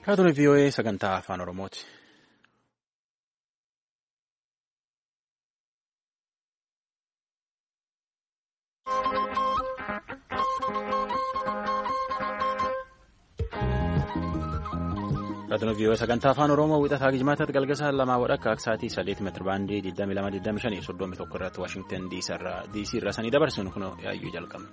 Raadiyoo VOA sagantaa afaan Oromooti. Raadiyoo VOA sagantaa afaan Oromoo wixataa Gijimaataatti galgala lamaa wadhakka sa'aatii 8 meetira baandii 2225 31 irratti Waashingtan DC irraa sanii dabarsinu kun yaayyuu jalqabne.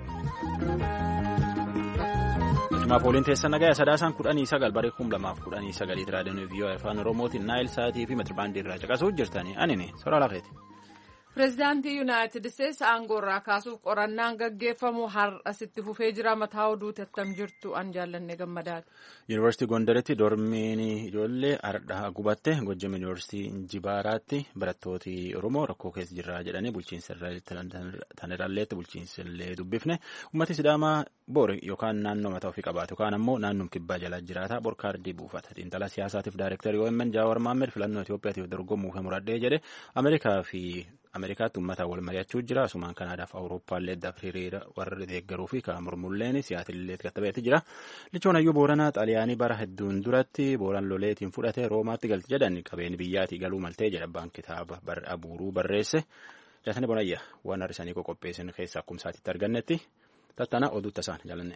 Pooliin teessa nagaa sadaasaan 19 baree 2019 raadiyoo VOA afaan Oromootiin Naayil Saatii fi meetira baandii irraa caqasuuf jirtanii anini soraa lafeeti. Pireezidaantii Yuunaayitid Isteetsi aangoorraa kaasuuf qorannaan gaggeeffamu har'asitti fufee jira. Mataa oduutti attam jirtu an jaallanne gammadaadha. Yuunivarsiitii Gondaritti dormiin ijoollee ardhaa gubatte Gojjam Yuunivarsiitii Injibaaraatti barattooti Oromoo rakkoo keessa jirra jedhanii bulchiinsa tanirraalleetti bulchiinsa illee dubbifne uummatni Sidaamaa boori yookaan naannoo mataa ofii qabaatu yookaan ammoo naannoon kibbaa jalaa jiraata borkaardii buufata. Xiinxalaa siyaasaatiif daayirektarii OMN Jawaar Mohaammed filannoo Itoophiyaatiif dorgomuuf muradhee jedhe Ameerikaatti uummataan wal mari'achuu jira. Asumaan Kanaadaaf Awurooppaallee hiriira warra deeggaruu fi kan mormulleen siyaatiillee gattabeetti jira. Lichoon hayyuu Booranaa Xaaliyaanii bara hedduun duratti Booran loleetiin fudhatee Roomaatti galti jedhan qabeen biyyaatii galuu maltee jedha abbaan kitaaba abuuruu barreesse. Jaatanii bonayya waan har'isanii qopheessan keessaa akkuma isaatiitti argannetti tattaana oduutta isaan jaalanne.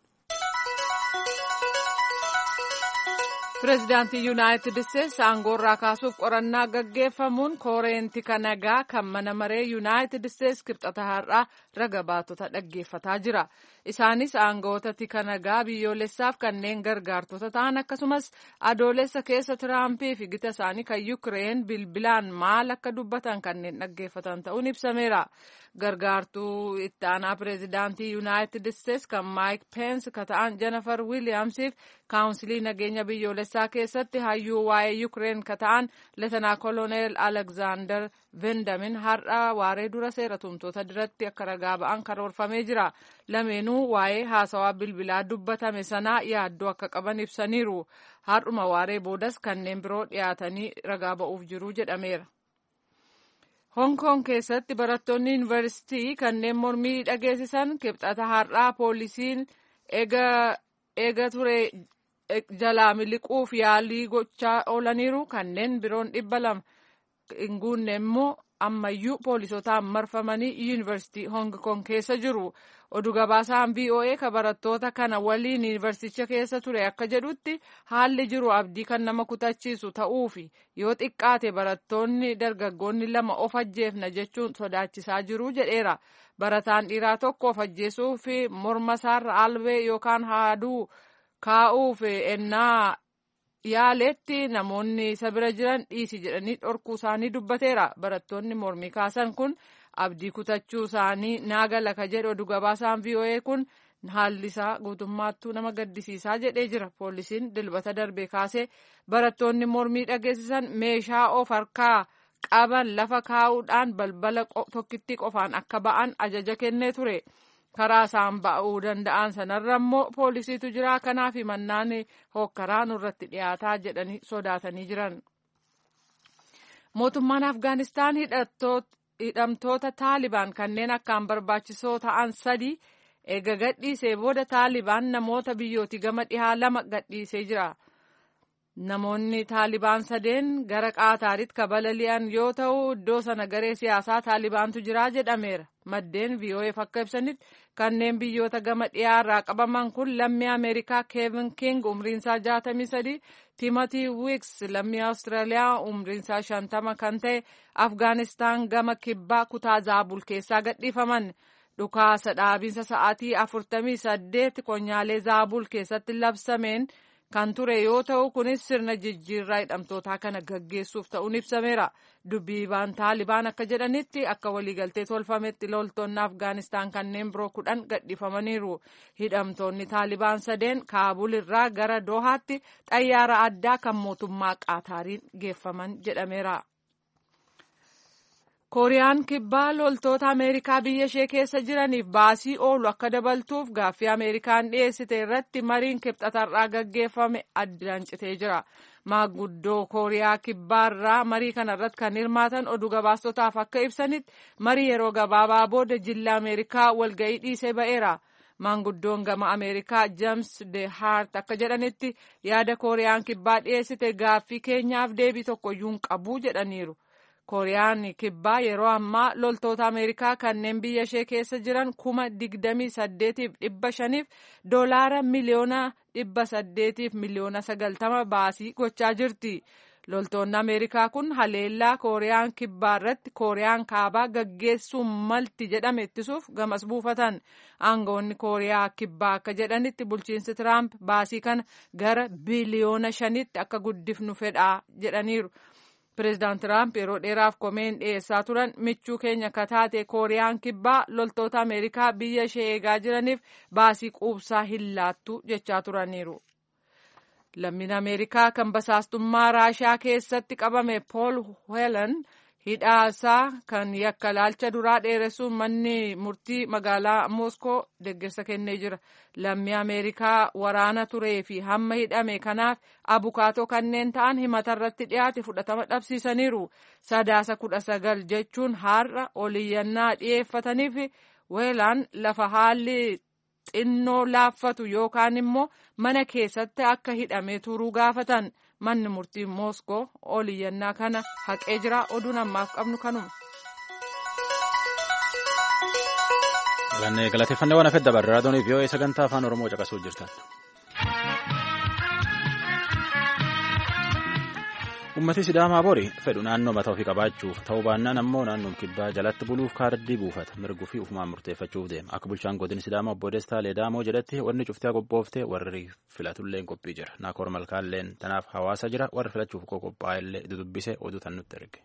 Pireezidaantii Yuunaayitid Isteetsi aangoorraa kaasuuf qorannaa gaggeeffamuun kooreentii nagaa kan mana maree Yuunaayitid Isteetsi kibxata har'aa raga baatota dhaggeeffataa jira. Isaanis aangoota tika nagaa biyyoolessaaf kanneen gargaartota ta'an akkasumas adoolessa keessa Tiraampii fi gita isaanii kan Yukireen bilbilaan maal akka dubbatan kanneen dhaggeeffatan ta'uun ibsameera. Gargaartuu itti aanaa pireezidaantii Yuunaayitid Isteetsi kan Maayik Peensi kan ta'an Jennifer Wiiliyaamsiif kaawunsilii nageenya biyyoolessaa keessatti hayyuu waa'ee Yukireen kan ta'an Leetanaa Koloneel Alekzaandar Vendamin har'a waaree dura seera tumtoota duratti akka ragaa ba'an karoorfamee jira. Lameenuu waa'ee haasawaa bilbilaa dubbatame sanaa yaaddoo akka qaban ibsaniiru. Har'uma waaree boodas kanneen biroo dhiyaatanii ragaa ba'uuf jiru jedhameera. Hong Kong keessatti barattoonni yuunivarsiitii kanneen mormii dhageessisan kibxata har'aa poolisiin eega ture jalaa miliquuf yaalii gochaa oolaniiru. Kanneen biroon 200 hin guunne immoo ammayyuu poolisotaan marfamanii yuunivarsiitii Hong Kong keessa jiru. Oduu gabaasaan VOA ka barattoota kana waliin yuunivarsiiticha keessa ture akka jedhutti haalli jiru abdii kan nama kutachiisu ta'uufi yoo xiqqaate barattoonni dargaggoonni 2 of ajjeefna jechuun sodaachisaa jiru jedheera. Barataan dhiiraa tokko of ajjeesuu fi morma isaarra albee yookaan haaduu kaa'uuf ennaa yaaletti namoonni isa bira jiran dhiisi jedhanii dhorkuu isaanii dubbateera. Barattoonni mormii kaasan kun abdii kutachuu isaanii naagala ka jedhu oduu gabaasaan VOA kun haalli isaa guutummaattuu nama gaddisiisaa jedhee jira. Poolisiin dilbata darbee kaasee barattoonni mormii dhageessisan meeshaa of harkaa qaban lafa kaa'uudhaan balbala tokkittii qofaan akka ba'an ajaja kennee ture. Karaa isaan ba'uu danda'an sanarra immoo poolisiitu jira. Kanaaf mannaan hokkaraa nurratti dhiyaataa jedhanii sodaatanii jiran. Mootummaan Afgaanistaan hidhamtoota Taalibaan kanneen akkaan barbaachisoo ta'an 3 eega gadhiisee booda Taalibaan namoota biyyooti gama dhihaa 2 gadhiisee jira. Namoonni Taalibaan 3 gara Qaataaritti kabalali'an yoo ta'u iddoo sana garee siyaasaa Taalibaantu jira jedhameera. Maddeen VOA akka ibsanitti kanneen biyyoota gama dhiyaarraa qabaman kun lammii Ameerikaa Kevin King umriinsaa 63, Timothy Wicks lammii Awustiraaliyaa umriinsaa 50 kan ta'e Afgaanistaan gama kibbaa kutaa Zaabul keessaa gadhiifaman. Dhukaasa dhaabiinsa sa'aatii 48 qonyaalee Zaabul keessatti labsameen kan ture yoo ta'u kunis sirna jijjiirraa hidhamtootaa kana gaggeessuuf ta'uun ibsameera. Dubbiibaan Taalibaan akka jedhanitti akka waliigaltee tolfametti loltoonni Afgaanistaan kanneen biroo 10 gadhiifamaniiru. Hidhamtoonni Taalibaan 3 Kaabul irraa gara Doohaatti xayyaara addaa kan mootummaa Qaataariin geeffaman jedhameera. Kooriyaan kibbaa loltoota Ameerikaa biyya ishee keessa jiraniif baasii oolu akka dabaltuuf gaaffii Ameerikaan dhiyeessite irratti mariin kibxatarraa gaggeeffame addaan citee jira. Maanguddoo Kooriyaa kibbaarraa marii kanarratti kan hirmaatan oduu gabaastotaaf akka ibsanitti marii yeroo gabaabaa booda jilla Ameerikaa walga'ii dhiisee ba'eera. Maanguddoon gama Ameerikaa James de Hart akka jedhanitti yaada Kooriyaan kibbaa dhiyeessite gaaffii keenyaaf deebii tokkoyyuu hin qabu jedhaniiru. Kooriyaan kibbaa yeroo ammaa loltoota Ameerikaa kanneen biyya ishee keessa jiran 28,500 doolaara miliyoona 800 miliyoona 90 baasii gochaa jirti. Loltoonni Ameerikaa kun haleellaa Kooriyaan kibbaa irratti Kooriyaan kaabaa gaggeessuu malti jedhame ittisuuf gamas buufatan. Aangawoonni Kooriyaa kibbaa akka jedhanitti bulchiinsi Tiraamp baasii kana gara biliyoona 5tti akka guddifnu fedhaa jedhaniiru. Pireezidaant Tiraamp yeroo dheeraaf komeen dhiyeessaa turan michuu keenya kataate Kooriyaan kibbaa loltoota Ameerikaa biyya ishee eegaa jiraniif baasii quubsaa hin laattu jechaa turaniiru. Lammiin Ameerikaa kan basaastummaa Raashiyaa keessatti qabame Pool Whelan hidhaasaa kan yakka laalcha duraa dheeressuun manni murtii magaalaa Mooskoo deeggarsa kennee jira. Lammii Ameerikaa waraana turee fi hamma hidhame kanaaf abukaatoo kanneen ta'an himata irratti dhiyaate fudhatama dhabsiisaniiru. Sadaasa 19 jechuun har'a oliyyannaa dhiyeeffataniif Whelan lafa haalli xinnoo laaffatu yookaan immoo mana keessatti akka hidhamee turuu gaafatan. Manni murtii Mooskoo oliyyannaa kana haqee jira. Oduun ammaaf qabnu kanuma. Galateeffannee waan hafedda barra raadiyoon VOA sagantaa afaan Oromoo caqasuu jirtan. Uummatni Sidaamaa bori fedhu naannoo mataa ofii qabaachuuf ta'uu baannaan ammoo naannoon kibbaa jalatti buluuf kaardii buufata mirguu fi ufumaan murteeffachuuf deema. Akka bulchaan godina Sidaamaa obbo Destaa Leedaamoo jedhetti wanni cuftiyaa qophooftee warri filatulleen qophii jira. Naakoor Malkaalleen tanaaf hawaasa jira warri filachuuf qophaa'ellee dudubbisee oduu tan nutti erge.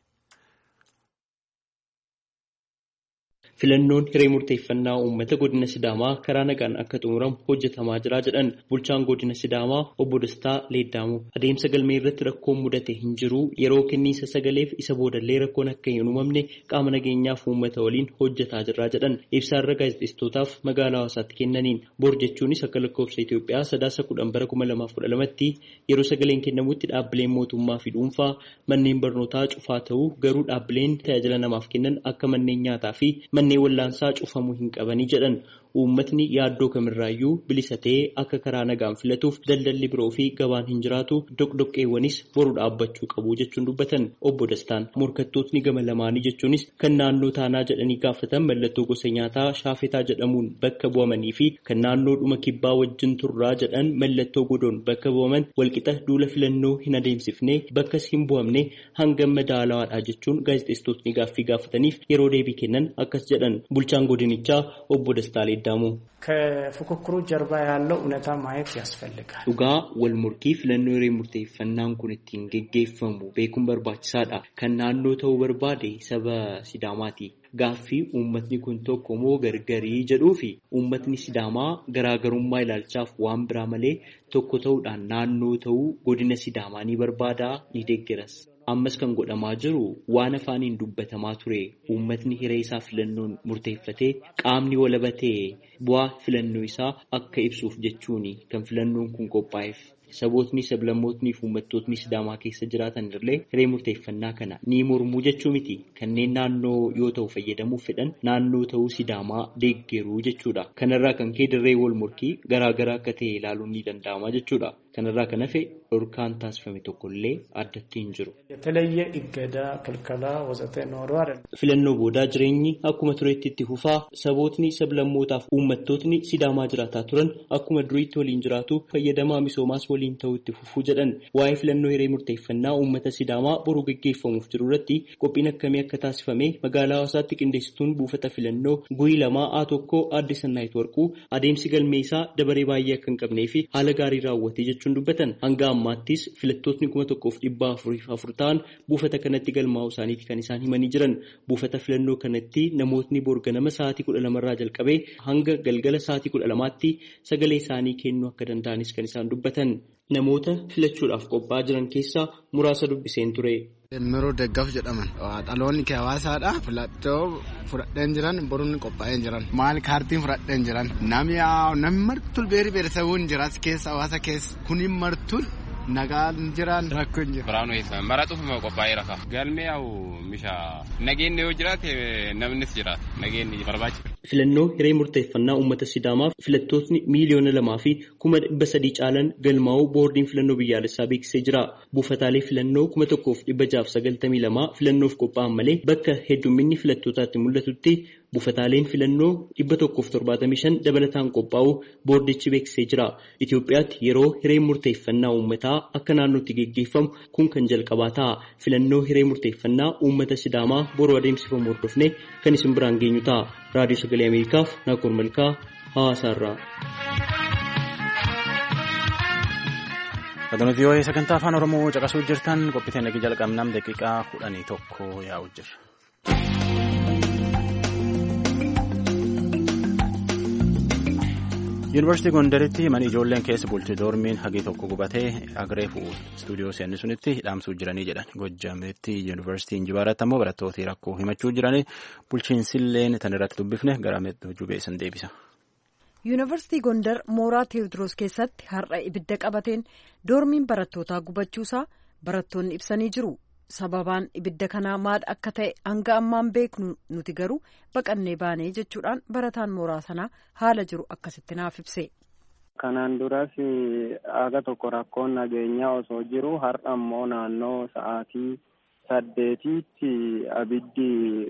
Filannoon hiree murteeffannaa uummata godina Sidaamaa karaa nagaan akka xumuramu hojjetamaa jira jedhan bulchaan godina Sidaamaa obbo Destaa Leedaamoo. Adeemsa galmee irratti rakkoon mudate hin jiru. Yeroo kenniinsa sagaleef isa boodallee rakkoon akka hin uumamne qaama nageenyaaf uummata waliin hojjetaa jirra jedhan. Ibsaarra gaazexeessitootaaf magaalaa Hawaasaatti kennaniin bor jechuunis akka lakkoofsa Itoophiyaa sadaasa 10 bara 2012tti yeroo sagaleen kennamutti dhaabbileen mootummaa fi dhuunfaa manneen barnootaa cufaa ta'uu garuu dhaabbileen tajaajila namaaf kennan akka manneen nyaataa fi manneen wallaansaa cufamuu hin qabanii jedhan. Uummatni yaaddoo kamirraayyuu bilisa ta'ee akka karaa nagaan filatuuf daldalli biroo fi gabaan hin jiraatu doqdoqqeewwanis boru dhaabbachuu qabu jechuun dubbatan obbo Dastaan. Morkattootni gama lamaanii jechuunis kan naannoo taanaa jedhanii gaafatan mallattoo gosa nyaataa shaafetaa jedhamuun bakka bu'amanii fi kan naannoo dhuma kibbaa wajjin turraa jedhan mallattoo godoon bakka bu'aman walqixa duula filannoo hin adeemsifne bakkas hin bu'amne hanga madaalawaadha jechuun gaazexeessitootni gaaffii gaafataniif yeroo deebii kennan akkas jedhan. Bulchaan godinichaa obbo Dastaa ከፉክክሩ ጀርባ ያለው እውነታ ማየት ያስፈልጋል. Dhugaa wal morkii filannoo hiree murteeffannaan kun ittiin geggeeffamu beekuun barbaachisaadha. Kan naannoo ta'uu barbaade saba Sidaamaati. Gaaffii uummatni kun tokko moo gargarii jedhuu fi uummatni Sidaamaa garaagarummaa ilaalchaaf waan biraa malee tokko ta'uudhaan naannoo ta'uu godina Sidaamaa ni barbaada ni deeggaras. Ammas kan godhamaa jiru waan afaaniin dubbatamaa ture uummatni hiree isaa filannoon murteeffatee qaamni walabatee bu'aa filannoo isaa akka ibsuuf jechuuni kan filannoon kun qophaa'eef. Sabootni sablammootni fi uummattootni Sidaamaa keessa jiraatan illee hiree murteeffannaa kana ni mormuu jechuu miti. Kanneen naannoo yoo ta'u fayyadamuuf fedhan naannoo ta'uu Sidaamaa deeggeruu jechuudha. Kanarraa kan ka'e dirree wal morkii garaagaraa akka ta'e ilaaluun ni danda'ama jechuudha. Kanarraa kan hafe dhorkaan taasifame tokkollee addatti hin jiru. የተለየ እገዳ ክልከላ ወዘተ ኖሮ አይደል? Filannoo boodaa jireenyi akkuma tureetti itti fufaa sabootni sablammootaaf uummattootni Sidaamaa jiraataa turan akkuma duriitti waliin jiraatu fayyadamaa misoomaas waliin ta'uu itti fufuu jedhan. Waa'ee filannoo hiree murteeffannaa uummata Sidaamaa boruu gaggeeffamuuf jiru irratti qophiin akkamii akka taasifame magaalaa Hawaasaatti qindeessituun buufata filannoo Guyii Lamaa A1 Aadde Sannaayit Warquu adeemsi galmee isaa dabaree baay'ee akka hin qabnee fi haala gaarii raawwatee jechuun dubbatan. Hanga ammaattis filattootni 1440 ta'an buufata kanatti galmaa'uu isaaniiti kan isaan himanii jiran. Buufata filannoo kanatti namootni borganama sa'aatii 12 irraa jalqabee hanga galgala sa'aatii 12tti sagalee isaanii kennuu akka danda'anis kan isaan dubbatan. Namoota filachuudhaaf qophaa'aa jiran keessaa muraasa dubbiseen ture. Miroo Deggaaf jedhaman dhaloonni kee hawaasaadha. Filachoo fudhadheen jiran boruun qophaa'een jiran maal kaartiin fudhadheen jiran namni martul beerisaawwan jiraas keessa hawaasa keessa kuni martul nagaan jiran rakkoon jira. Biraanuu eessan maratuuf moo qophaa'ee rafa galmee mishaa nageenyi yoo jiraate namnis jiraata nageenyi barbaachisa. Filannoo hiree murteeffannaa uummata Sidaamaaf filattootni miliyoona 2,300,000 caalan galmaa'uu boordiin filannoo biyyaalessaa beeksisee jira. Buufataalee filannoo 1,692 filannoof qophaa'an malee bakka heddumminni filattootaatti mul'atutti buufataaleen filannoo 175 dabalataan qophaa'uu boordichi beeksisee jira. Itoophiyaatti yeroo hiree murteeffannaa uummataa akka naannootti geggeeffamu kun kan jalqabaa ta'a. Filannoo hiree murteeffannaa uummata Sidaamaa boruu adeemsifamu hordofnee kan isin biraan geenyu ta'a. Raadiyoo Sagalee Ameerikaaf Naakoor Malkaa Hawaasaarraa. Dhaggeeffattoota VOA sagantaa afaan Oromoo caqasuu jirtan qophiiteen nagii jalqabnam daqiiqaa 11 yaa'u jira. Yuunivarsiitii Gondaritti mana ijoolleen keessa bultii doormiin hagii tokko gubatee agreefu istuudiyoo seenni sunitti dhaamsuu jiranii jedhan. Gojjaametti Yuunivarsiitiin Jibaaratti ammoo barattooti rakkoo himachuu jiranii bulchiinsilleen tan irratti dubbifne gara jubeessan deebisa. Yuunivarsiitii Gondar mooraa Teewodiroos keessatti har'a ibidda qabateen doormiin barattootaa gubachuusaa barattoonni ibsanii jiru. Sababaan ibidda kanaa maal akka ta'e hanga ammaan beeknu nuti garuu baqannee baanee jechuudhaan barataan mooraa sanaa haala jiru akkasitti naaf ibse. Kanaan duras aga tokko rakkoon nageenyaa osoo jiru har'a ammoo naannoo sa'aatii 8tti abiddi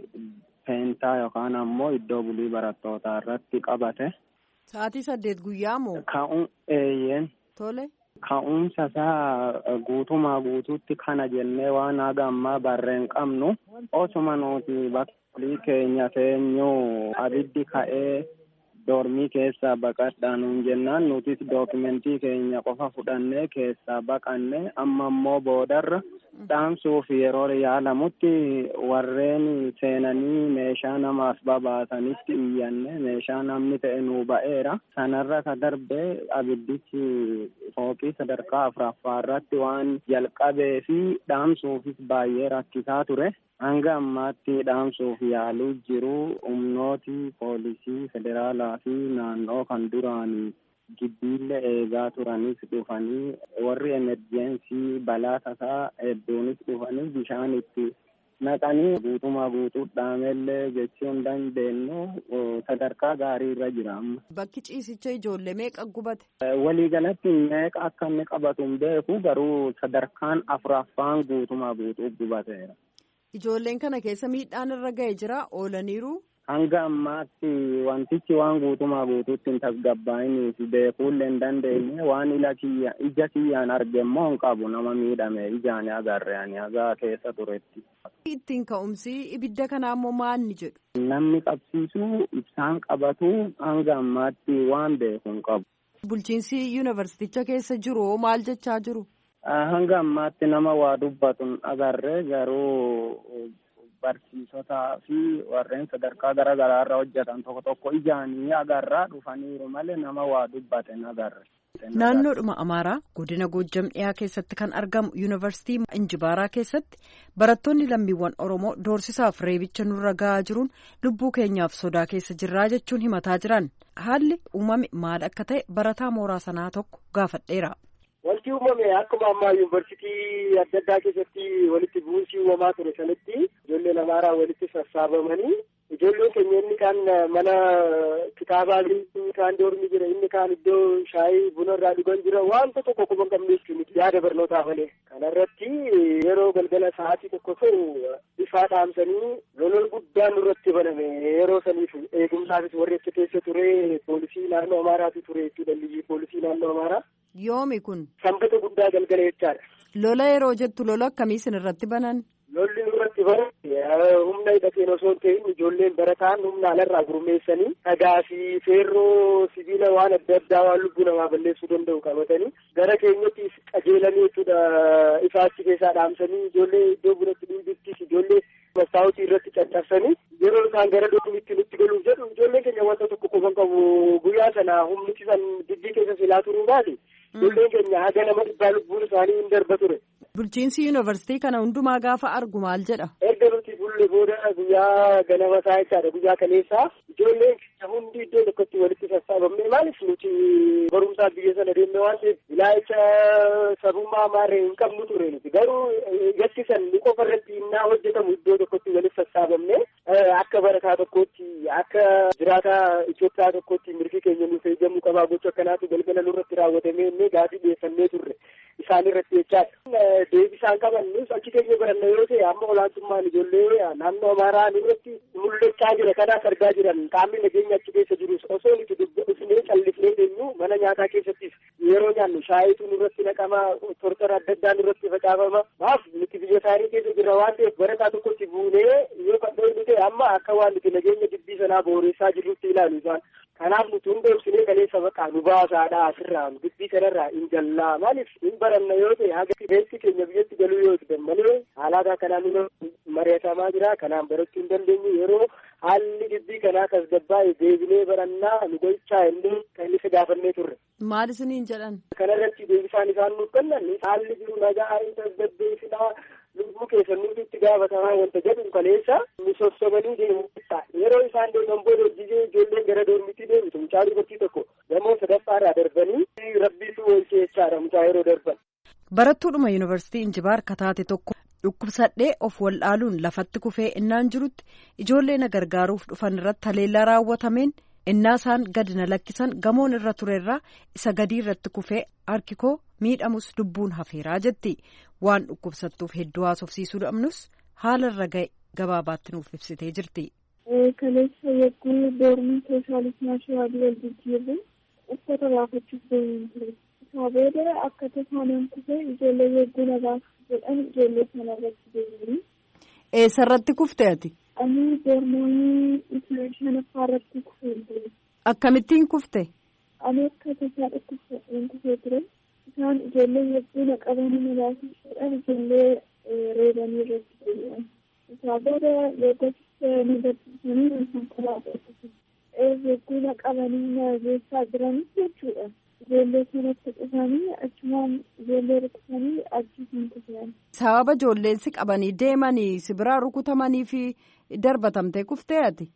peentaa yookaan ammoo iddoo bulii barattootaa irratti qabate. Sa'aatii 8 guyyaa moo? Eeyyeen. Tole. Ka'umsa isaa guutumaa guutuutti kana jennee waan haga ammaa barreen qabnu osuma nuti bakka keenya teenyuu abiddi ka'ee doormii keessaa baqadhaa nuun jennaan nutis dookimentii keenya qofa fudhannee keessaa baqanne amma immoo boodarra dhaamsuuf yeroo yaalamutti warreen seenanii meeshaa namaaf babaasanitti iyyanne meeshaa namni ta'e nuu ba'eera. Sanarra ka darbee abiddichi fooqii sadarkaa 4ffaa irratti waan jalqabee fi dhaamsuufis baay'ee rakkisaa ture. Hanga ammaatti dhaamsuuf yaaluu jiru humnooti poolisii federaalaa fi naannoo kan duraan gibbiillee eegaa turanis dhufanii warri emerjensii balaa tasaa hedduunis dhufanii bishaan itti naqanii guutumaa guutuu dhaamellee jechuu hin dandeenyu sadarkaa gaarii irra jira amma. Bakki ciisicha ijoollee meeqa gubate? Waliigalatti meeqa akka inni qabatu hin beeku garuu sadarkaan 4ffaan guutumaa guutuu gubateera. Ijoolleen kana keessa miidhaan irra ga'ee jira oolaniiru. Hanga ammaatti wantichi waan guutumaa guutuutti hin tasgabbaa'iniif beekuullee hin dandeenye waan ija kiyyaan arge immoo hin qabu nama miidhame ijaan agarre ani hagaa keessa turetti. Ittiin ka'umsi ibidda kanaa immoo maal ni jedhu? Namni qabsiisuu ibsaan qabatu hanga ammaatti waan beeku hin qabu. Bulchiinsi yuunivarsiiticha keessa jiru maal jechaa jiru? Hanga ammaatti nama waa dubbatu agarre garuu barsiisotaa fi warreen sadarkaa garaa irra hojjetan tokko ijaanii agarraa dhufaniiru malee nama waa dubbatan agarre. Naannoodhuma Amaaraa godina Goojjam dhiyaa keessatti kan argamu yuunivarsiitii Injibaaraa keessatti barattoonni lammiiwwan Oromoo doorsisaaf reebicha nurra gahaa jiruun lubbuu keenyaaf sodaa keessa jirraa jechuun himataa jiran. Haalli uumame maal akka ta'e barataa mooraa sanaa tokko gaafadheera. Wanti uumame akkuma ammaa yuunivarsiitii adda addaa keessatti walitti bu'uunsii uumamaa ture sanatti ijoolleen Amaaraa walitti sassaabamanii ijoolleen keenya inni kaan mana kitaabaa inni kaan doormi jira inni kaan iddoo shaayii buna irraa dhugan jira wanta tokko quban qabne jechuun yaada barnootaa malee. Kanarratti yeroo galgala sa'aatii tokko ta'u ifaa dhaamsanii lolol guddaan nurratti baname yeroo saniif eegumsaafis warri achi keessa ture poolisii naannoo Amaaraatu ture jechuudha liyyii poolisii naannoo Amaaraa. Yoomi kun? Sanbata guddaa galgala jechaadha. Lola yeroo jettu lola akkamii isin irratti banan? Lolli nurratti banan humna hidhateen osoo hin ta'in ijoolleen barataan humna alarraa gurmeessanii dhagaa fi feerroo sibiila waan adda addaa waan lubbuu namaa balleessuu danda'u qabatanii gara keenyatti qajeelanii jechuudha ifaachi keessaa dhaamsanii ijoollee iddoo biratti dhiibittis ijoollee mastaawutii irratti caccabsanii yeroo isaan gara doomitti nutti galuuf jedhu ijoolleen keenya wanta tokko qofan qabu guyyaa sana humnichi san dibbii keessa silaa turuu baate ijoolleen keenya haga nama dhibbaa lubbuun isaanii hin darba ture. Bulchiinsi yuunivarsiitii kana hundumaa gaafa argu maal jedha? Erga nuti ture booda guyyaa ganama isaa jechaadha guyyaa kaleessaa ijoolleen hundi iddoo tokkotti walitti sassaabamne maaliif nuti barumsaa biyya sana deemne waan ta'eef ilaalcha sabummaa maarree hin qabnu ture nuti garuu gattisan ni qofa irratti innaa hojjetamu iddoo tokkotti walitti sassaabamne akka barataa tokkotti akka jiraataa Itoophiyaa tokkotti mirgi keenya nuuf eegamuu qabaa gocha akkanaatu galgala nurratti raawwatamee inni gaafii dhiyeeffannee turre isaan irratti jechaadha. Deebisaan qaban nus achi keenya baranna yoo ta'e amma olaantummaan ijoollee naannoo Amaaraa irratti mul'achaa jira kanaas argaa jiran qaamni nageenya achi keessa jirus osoo nuti dubbisnee callifnee deemnu mana nyaataa keessattis yeroo nyaannu shaayituu nurratti naqamaa tortora adda addaa nurratti facaafama maaf nuti biyya isaanii keessa jirra waan ta'eef barataa tokkotti buunee yoo kadhoofnu ta'e amma akka waan nuti nageenya dubbii sanaa booressaa jirrutti ilaalu isaan kanaaf nuti hunda ibsinee kaleessa baqaa nu baasaadha asirraa dubbii kanarraa hin jallaa maaliif hin baranna yoo ta'e haga beekti keenya biyyatti galuu yoo ta'e malee haalaataa kanaan mari'atamaa jira kanaan barachuu hin dandeenyu yeroo haalli dubbii kanaa tasgabbaa'e deebinee barannaa nu gochaa illee kan isa gaafannee turre. Maal isiniin jedhan? Kanarratti deebisaan isaan nuuf kennan haalli jiru nagaa hin tasgabbeessinaa lubbuu keessa nuti itti gaafatamaa wanta jedhu kaleessa nu sossobanii deemu yeroo isaan deeman booda hojii ijoolleen gara doormitti deebitu mucaa dubartii tokko gamoo sadaffaarraa darbanii rabbiitu oolchee jechaadha mucaa yeroo darban. Barattuudhuma yuunivarsiitii Injibaar kataate tokko dhukkubsadhee of waldhaaluun lafatti kufee innaan jirutti ijoollee na gargaaruuf dhufan irratti haleellaa raawwatameen innaa isaan gadi na lakkisan gamoon irra turerraa isa gadii irratti kufee harki koo miidhamus lubbuun hafeeraa jetti. Waan dhukkubsattuuf hedduu haasofsiisuu dhabnus haala irra ga'e gabaabaatti nuuf ibsitee jirti. Kaleessa yegguu doormii sooshaalismaa shawaabii wal jijjiirre uffata baafachuuf deemuun ture. Isaa booda akka tasaanaan kufee ijoollee yegguu na baasuuf jedhan ijoollee sana irratti deebiin. Eessarratti kufte ati? Ani doormii shanaffaa irratti kufee ture. Akkamittiin kufte? Ani akka tasaa dhukkubsadheen kufee ture. Isaan ijoollee yegguu na qabanii na baasuuf jedhan ijoollee reebanii irratti deebi'an. Isaa booda yeggootti na barsiisanii na konkolaataa yegguu na qabanii na geessaa jiranis jechuudha. Ijoollee sanatti dhufanii achumaan ijoollee rukutamanii achiitiin kufan. Sababa ijoolleen si qabanii deemanii si biraa rukutamanii fi darbatamtee kuftee ati?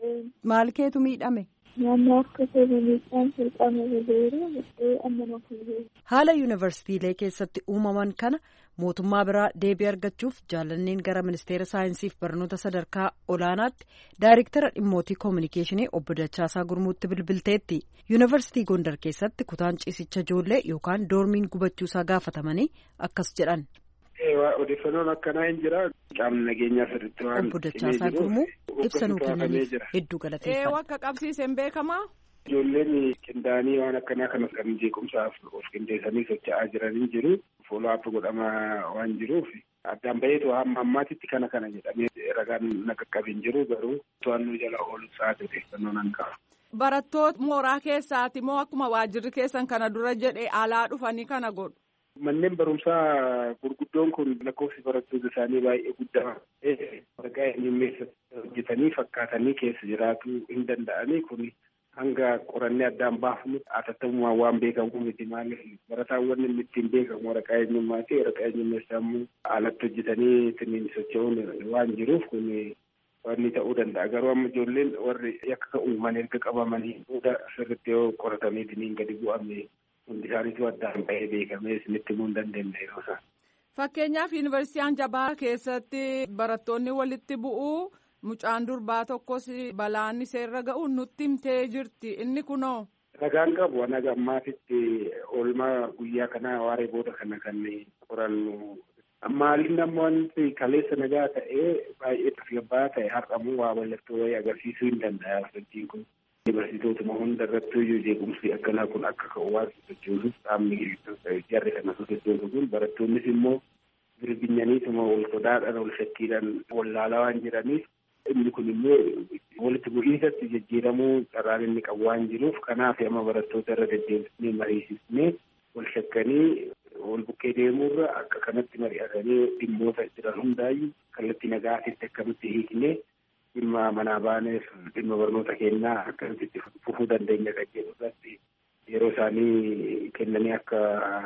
Maal keetu miidhame? Naannoo akka miidhaan salphaama bazeera amma haala yuunivarsiitiilee keessatti uumaman kana mootummaa biraa deebii argachuuf jaalanneen gara ministeera saayinsiif barnoota sadarkaa olaanaatti daayirektara dhimmootii koominikeeshinii obbo Dachaasaa Gurmuutti bilbilteetti. Yuunivarsiitii Gondar keessatti kutaan ciisicha ijoollee yookaan doormiin gubachuusaa gaafatamanii akkas jedhan. Odeeffannoon akkanaa hin jira. Qaamni nageenyaa sirriitti waan obbo Dachaasaa Gurmuu ibsa nuu kennaniif hedduu galateeffadha. Akka qabsiiseen beekamaa? Ijoolleen qindaa'anii waan akkanaa kanas kan jeequmsaaf of qindeessanii socho'aa jiranii jiru. Fooloo-aap godhamaa waan jiruuf addaan baheetu hamma ammaatitti kana jedhamee ragaan naqaqqabeen jiru garuu to'annoo jala oolu sa'aatii odeeffannoo nan qaba. Barattoota mooraa keessaati moo akkuma waajjirri keessan kana dura jedhee alaa dhufanii kana godhu? Manneen barumsaa gurguddoon kun lakkoofsi barattoota isaanii baay'ee guddaa waraqaa eenyummeessa hojjetanii fakkaatanii keessa jiraachuu hin danda'anii kun hanga qorannee addaan baafnu atattamumaan waan beekamu miti maaliif barataawwan inni ittiin beekamu waraqaa eenyummaati waraqaa eenyummeessaa immoo alatti hojjetanii ittiin socho'uun waan jiruuf kun wanni ta'uu danda'a garuu amma ijoolleen warri yakka uuman erga qabamanii booda sirriitti yoo qoratamee ittiin gadi bu'ame hundi isaaniitu addaan bahee beekamee isinitti himuu hin dandeenye yeroo isaa. Fakkeenyaaf yuunivarsiitii Anjabaa keessatti barattoonni walitti bu'uu mucaan durbaa tokkos balaan iseerra ga'u nutti himtee jirti inni kunoo. Ragaan qabu naga ammaatitti oolmaa guyyaa kanaa waaree booda kana kan qorannu. Maaliin namni wanti kaleessa nagaa ta'ee baay'ee tasgabbaa ta'e har'amuu waa mallattoo wayii agarsiisuu hin danda'a fakkiin kun. Yuunivarsiitootuma hunda irratti iyyuu jeequmsi akkanaa kun akka ka'u waan sochoosuuf qaamni jarri kana sochoosu kun barattoonnis immoo birbinyaniituma wal sodaadhaan wal shakkiidhaan wallaalaa waan jiraniif inni kun immoo walitti bu'iinsatti jijjiiramuu carraan inni qabu waan jiruuf kanaaf amma barattoota irra deddeebisnee mariisisnee wal shakkanii wal bukkee deemuurra akka kanatti mari'atanii dhimmoota jiran hundaayyuu kallattii nagaatitti akkamitti hiiknee dhimma manaa baaneef dhimma barnoota keenyaa akkamitti itti fufuu dandeenya kan jedhu irratti yeroo isaanii kennanii akka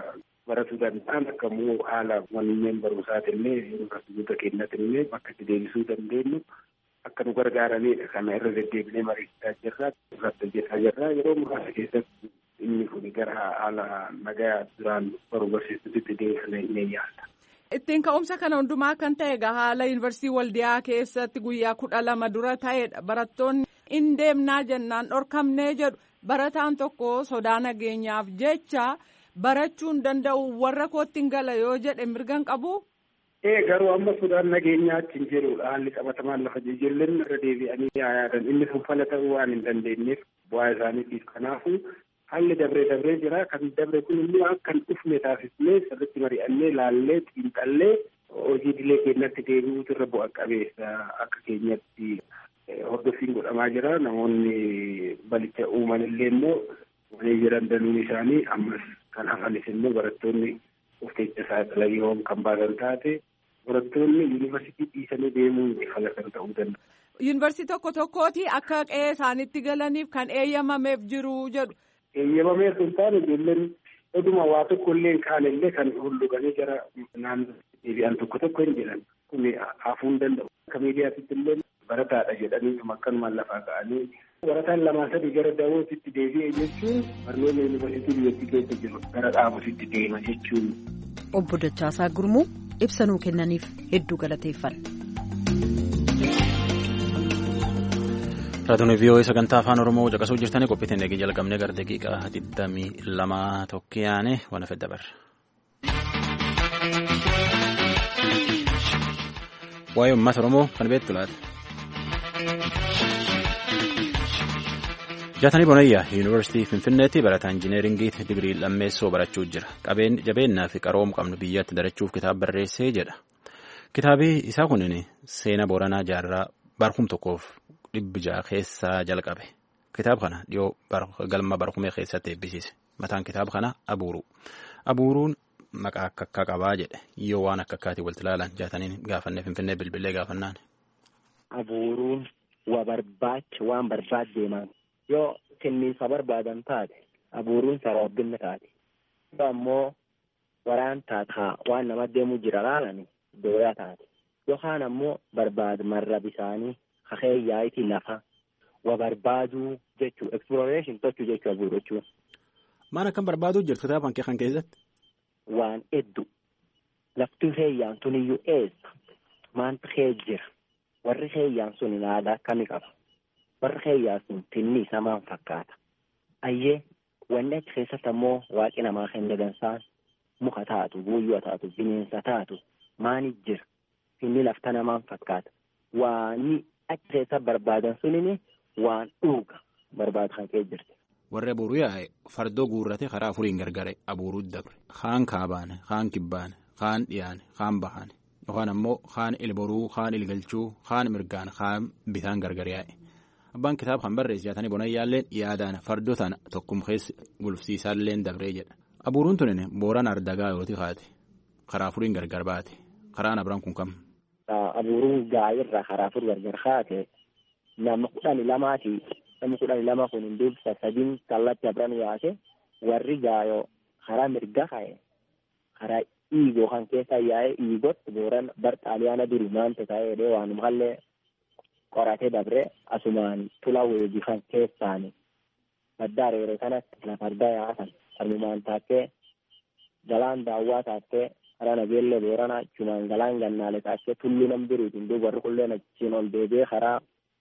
baratuu danda'an akkamuu haala manneen barumsaatillee yuunivarsiitota keenyatillee bakka itti deebisuu dandeenyu akka nu gargaaranidha. Kana irra deddeebinee mariisaa jirra, irratti hojjetaa jirra. Yeroo muraasa keessatti inni kun gara haala nagaa duraan baruu barsiisutti deebisanii yaada. Ittiin ka'umsa kana hundumaa kan ta'e haala yuunivarsiitii Waldiyaa keessatti guyyaa 12 dura ta'edha. Barattoonni in deemnaa jennaan dhorkamnee jedhu barataan tokko sodaa nageenyaaf jecha barachuu hin danda'u warra kootti hin gala yoo jedhe mirga qabu. Garuu amma sodaan nageenyaa achiin jedhudha. Haalli qabatamaan lafa ijoolleen irra deebi'anii yaadan inni sun fala ta'uu waan hin dandeenyeef bu'aa isaaniitiif. Kanaafuu haalli dabree jira. Kan dabre kun immoo akka hin dhufne taasisnee sirriitti mari'annee laallee xiinxallee hojii idilee keenyatti deebi'uutu irra bu'a qabeessa akka keenyatti hordoffiin godhamaa jira. Namoonni balicha uuman illee immoo walii jiran danuun isaanii ammas kan hafanis immoo barattoonni ufteecha saaxilayoon kan baasan taate barattoonni yuunivarsiitii dhiisanii deemuun fala kan ta'uu danda'a. Yuunivarsiitii tokkooti akka qe'ee isaanitti galaniif kan eeyyamameef jiru jedhu. Eeyyamameef hin taane ijoolleen oduma waa tokko illee kaan illee kan hulluganii jara naannoo deebi'an tokko hin jedhan kun hafuu hin danda'u. Akka miidiyaatitti illee barataadha jedhanii akkanumaan lafaa ka'anii barataan lamaa sadii gara dawootitti deebi'e jechuun barnoota yuunivarsiitii biyyattii keessa jiru gara dhaabuutitti deema jechuun. Obbo Dachaasaa Gurmuu ibsa nuu kennaniif hedduu galateeffanna. Raadiyoo VOA sagantaa afaan Oromoo caqasuu jirtanii qophiitiin eegee jalqabnee gara daqiiqaa 22 tokkiyaane waan fedha barra. Waa'ee uummata Oromoo kan beektu laata? Jaatanii Bonayyaa Yuunivarsiitii Finfinneetti barataa injineeringii digirii lammeessoo barachuu jira. Jabeennaa fi qaroom qabnu biyyatti darachuuf kitaaba barreessee jedha. Kitaabii isaa kunin seenaa Booranaa jaarraa barkum tokkoof 100 keessaa jalqabe. Kitaaba kana dhiyoo galma barkumee keessatti eebbisiise. Mataan kitaaba kana Abuuruu. Abuuruun maqaa akka qabaa jedhe. Yoo waan akka akkaatii walitti ilaalan jaataniin gaafannee Finfinnee bilbilee gaafannaan. Abuuruun waan barbaaddeemaan. Yoo kenniisa barbaadan taate abuuruun sararabbinna taate yoo ammoo waraan taataa waan nama deemuu jira laalani dooyaa taate yookaan ammoo barbaad marra bisaanii hakeeyyaayitii lafa wa barbaaduu jechuu exploration tochuu jechuu abuuruu jechuun. Maal akkan barbaaduu jirtu kitaaba kan keessatti? Waan hedduu lafti heeyyaan sun iyyuu eessa maanta hee jira warri heeyyaan sun aadaa akkamii qaba. Warri heeyyaa sun tinni isaa maan fakkaata. Ayyee wanni achi keessatti ammoo waaqi namaa kan dagansaan muka taatu, buuyyoo taatu, bineensa taatu maani jira. Tinni lafta namaan fakkaata. Waani achi keessa barbaadan sunini waan dhuuga barbaadu kan kee jirti. Warri abuuruu yaa'e fardoo guurrate karaa afuriin gargare abuuruu dabre. Kaan kaabaane, kaan kibbaane, kaan dhiyaane, kaan bahaane. Yookaan ammoo kaan ilboruu, kaan ilgalchuu, kaan mirgaan, kaan bitaan gargar yaa'e. Abbaan kitaaba kan barreesse Jaatanii Bonayyaalleen yaadaan fardoo tana tokkum keessa gulufsiisaalleen dabree jedha. Abuuruun tunin Booran Ardagaa yooti kaate. Karaa afuriin gargar baate. Karaan Abiraan kun kam? Abuuruun gaayirraa karaa afur gargar kaate nama 12 Namni 12 kun hin dursa sadiin kallatti Abiraan yaate warri gaayoo karaa mirga ka'e karaa dhiigoo kan keessa yaa'e dhiigotti Booran bar xaaliyaana duri maanta ta'ee waanuma hallee qoratee dabre asumaan tula weeji kan keessaani baddaa reere kanatti lafa argaa yaatan armumaan taakkee galaan daawwaa taakkee karaa nageellee Booranaa achumaan galaan gannaale taakkee tulluu nam biriitiin duuba warri kulleen achiin ol deebi'ee karaa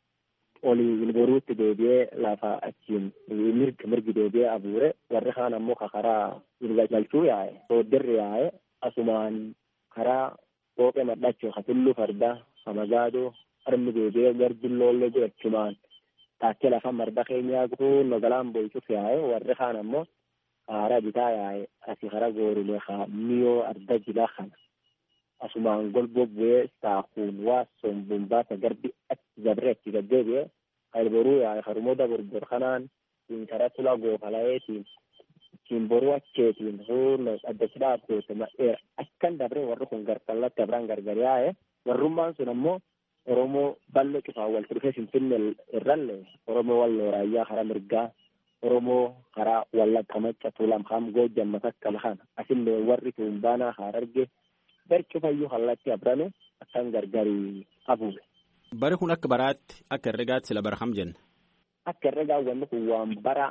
olii boruutti deebi'ee lafa achiin mirgi deebi'ee abuure warri kaan ammoo karaa galchuu yaa'e sooddirri yaa'e asumaan karaa qooqee madhachuu ka tulluu fardaa ka magaadoo armi deebi'ee garjilloollee jirachumaan taakkee lafa marda keenyaa guunnoo galaan boycuuf yaa'e warri kaan ammoo karaa bitaa yaa'e asii karaa goorulee haa miyoo arda jilaa kana asumaan golboo bu'ee saakuun waa sombuun garbi achi dabree achi gaddeebi'ee boruu yaa'e harumoota borbor kanaan karaa tulaa goofalayeetiin ittiin boruu acheetiin huurnoo addachi dhaabbeete madheera akkan dabree warri kun garkallatti Abiraan gargar yaa'e warrummaan sun ammoo Oromoo bal'oo cufaa walitti dhufee Finfinnee irrallee Oromoo walloo raayyaa karaa mirgaa Oromoo karaa Wallagga Macca Tuulam Haam Goojjam Matakkal kana asillee warri Tuumbaanaa Hararge barcu fayyuu hallatti abrame akkan gargari abuube. Bari kun akka baraatti akka herregaatti sila bara kam jenna? Akka herregaa wanni kun waan bara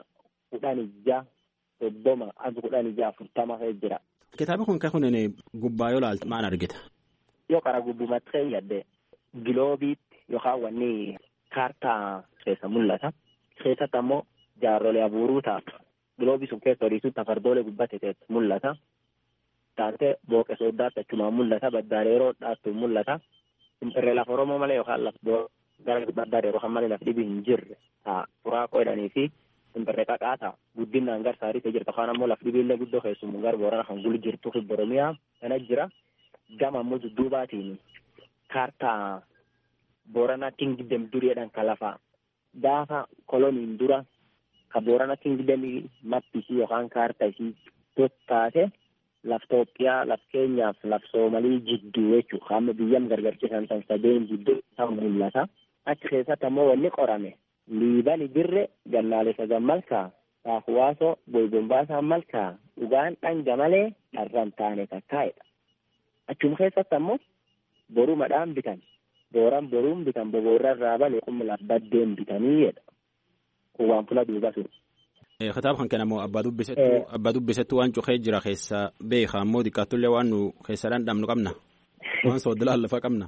1630 as 1640 jira. Kitaaba kun kan gubbaa yoo laaltu maal argita? Yoo karaa gubbumatti fayyadde giloobiitti yookaan wanni kaartaa keessa mul'ata. Keessatti ammoo jaarrolee abuuruu ta'a. Giloobii sun keessa horiisutti afardoolee gubbate mul'ata. Taatee booqe sooddaatti achumaan mul'ata. Baddaareeroo dhaattu mul'ata. Irree lafa Oromoo malee yookaan lafa gara baddaareeroo kan malee lafa dhibii hin jirre ta'a. Furaa qoodhanii fi simbirree qaqaa ta'a. Guddinaan garsaarii ta'e jirta. Afaan ammoo lafa dhibiillee guddoo keessumaa gara Boorana kan gulu jirtu fi Oromiyaa kana jira. Gama ammoo dudduubaatiin kaartaa Boorana Kingdom duriidhaan kan lafaa. Gaafa koloniin dura ka Boorana Kingdom mappisii yookaan kaartaa isii taate laf Itoophiyaa, laf Keenyaaf, laf Soomalii jidduu jechuudha. Hamma biyyam gargarchiisan san sadeen jidduu isaa mul'ata. Achi keessatti ammoo wanni qorame. Liibani birre gallaalessa gammalkaa, Saafuwaasoo, Boybombaasaa malkaa, dhugaan dhanga malee dharraan taane takkaa'edha. Achuma keessatti ammoo borumadhaan bitan. Booran boruun bitan boboorra irraa balee qummilaaf baddeen bitanii jedha. Kun waan fula duuba sun. Kitaaba kan kennamu abbaa dubbisettu waan cuqee jira keessa beekaa ammoo xiqqaattullee waan nu keessa dhandhamnu qabna. Waan sooddilaan lafa qabna.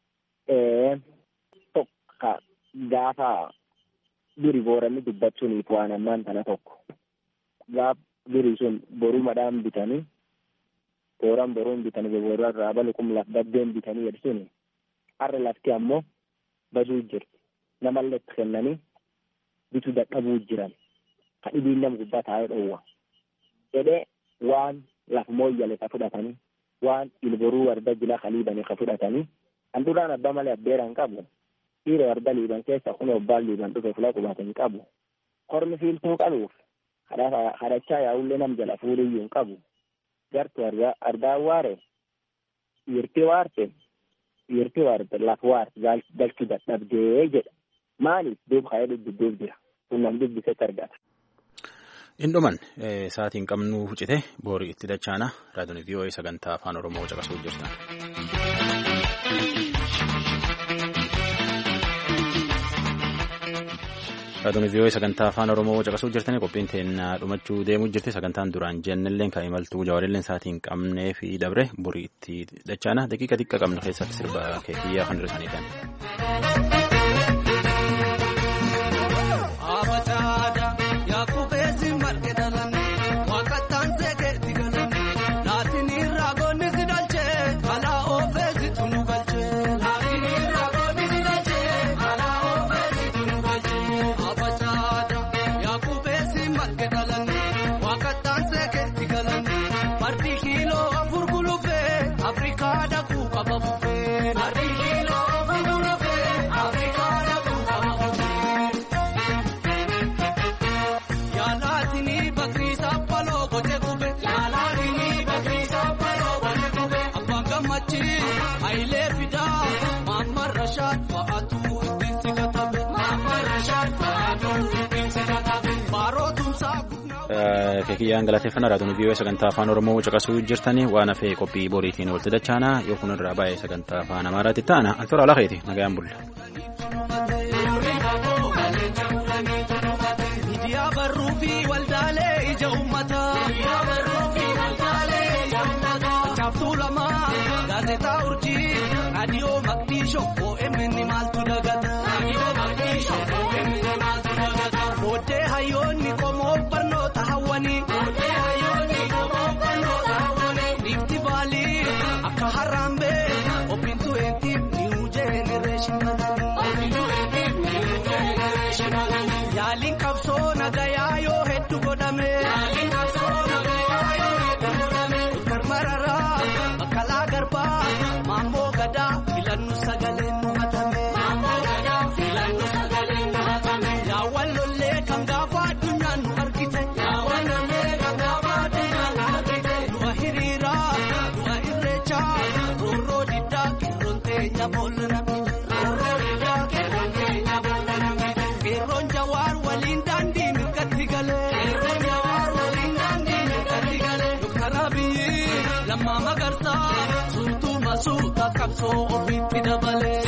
Tokko gaafa duri booranni dubbachuuniif waan ammaan tana tokko. Gaaf duri sun borumadhaan bitanii booran boruun bitanii boboorra irraa balee qummilaaf baddeen bitanii jedhu suni. Har'a lafti ammoo baduu jirti. Namallee itti kennanii bituu dadhabuu jiran. Kan dhibiin nama gubbaa taa'ee dhoowwa. Jedhee waan lafa mooyyale ka fudhatanii waan ilboruu warda jila kaliibanii ka fudhatanii kan duraan abbaa malee abbeeraan qabu. Dhiira warda liiban keessa kun obbaan liiban dhufe fula qubatanii qabu. Kormi fiiltuu qaluuf kadhachaa yaa'ullee nam jala fuuliyyuu hin qabu. Gartu ardaa waare dhiirtii waarte. Dhiirtii waarte lafa waarte galchuu dadhabdee jedha. Maaliif duuba ka'ee dubbiduuf jira. Kun nam dubbisetti argata. Indhuman sa'aatiin qabnu huccite boorii itti dachaana raadiyoon VOA sagantaa afaan Oromoo caqasuu jirtan. Raadiyoon VOA sagantaa afaan Oromoo caqasuu jirtanii qophiin teennaa dhumachuu deemuu jirti sagantaan duraan jennelleen kan imaltuu jaawarilleen sa'aatiin qabnee fi dabre borii itti dachaana daqiiqa xiqqa qabnu keessatti sirba keekiyyaa kan dhirsanii ta'an. Keekiyyaan galateeffannaa raadiyoon VOA sagantaa afaan Oromoo caqasuu jirtanii waan hafee qophii boriitiin walitti dachaanaa yoo kun irraa baay'ee sagantaa afaan Amaaraatti ta'ana antoora alakeeti nagayaan bulla. Miidiyaa barruu fi waldaalee ija uummataa. Chaaftuu lamaa gaazexaa urjii raadiyoo Maqdishoo OMN maaltu dagata. Booddee hayyoonni qomoo barnoota hawwanii. Lifti baalii akka harambee obbintu eetiif niw jenereeshinal. Yaaliin qabsoo nagayaa yoo hedduu godhame. Mararaa Baqqalaa Garbaa Maammoo Gadaa filannu sagaleen mo'atame. Yaawwan lollee kan gaafa addunyaan nu argite. Du'a hiriiraa du'a irreechaa roorroo diddaa qeerroon teenya boolla qeerroon jawaar waliin daandii mirgatti galee. qabsoo ofiitti dabalee.